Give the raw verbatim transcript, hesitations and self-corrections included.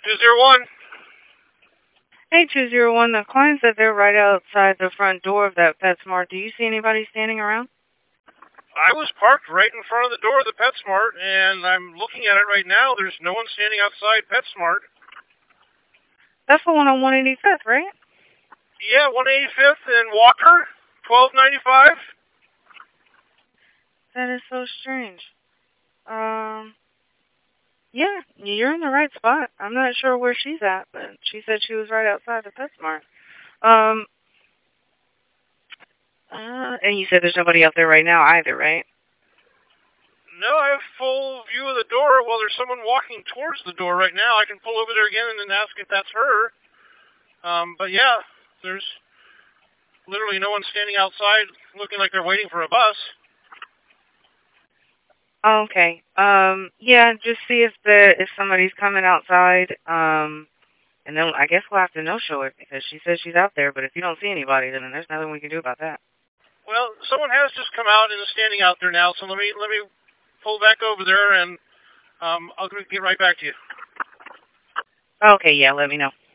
two zero one. Hey, two zero one, the client said they're right outside the front door of that PetSmart. Do you see anybody standing around? I was parked right in front of the door of the PetSmart, and I'm looking at it right now. There's no one standing outside PetSmart. That's the one on one eighty-fifth, right? Yeah, one eighty-fifth and Walker, twelve ninety-five. That is so strange. Um, yeah, you're in the right spot. I'm not sure where she's at, but she said she was right outside the PetSmart. Um, uh, and you said there's nobody out there right now either, right? No, I have full view of the door. Well, there's someone walking towards the door right now. I can pull over there again and then ask if that's her. Um, but yeah, there's literally no one standing outside looking like they're waiting for a bus. Okay. Um, yeah, just see if the if somebody's coming outside. Um, and then I guess we'll have to no-show it because she says she's out there. But if you don't see anybody, then there's nothing we can do about that. Well, someone has just come out and is standing out there now. So let me let me pull back over there and um, I'll get right back to you. Okay. Yeah. Let me know.